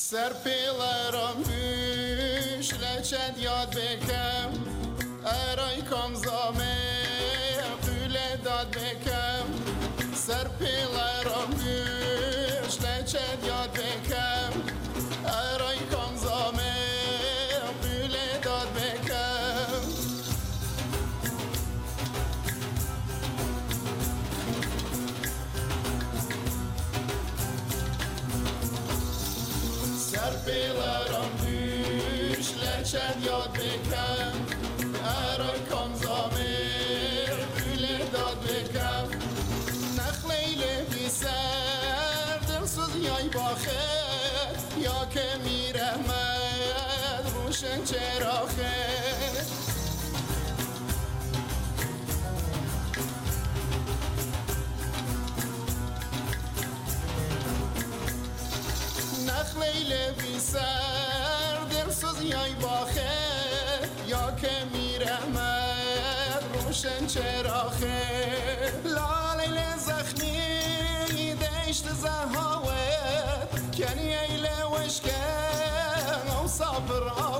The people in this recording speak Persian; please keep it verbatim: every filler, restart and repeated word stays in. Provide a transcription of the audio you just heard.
سر پیلرم هوش لچد یاد بکم ارای کام زامه قول داد بکم سر پیلرم هوش لچد یاد بکم ارای کام زامه قول داد بکم سر پیلرم هوش لچد یاد بکم ارای کام زامه قول داد بکم نخلیل بی سر دلسوز یای باخه یا که میرحمد روشن چراخه نخلیل بی سر دلسوز یای باخه یا که میرحمد روشن چراخه لالیل زخمی دشت زهاوه کنی ایل وشکه او صبر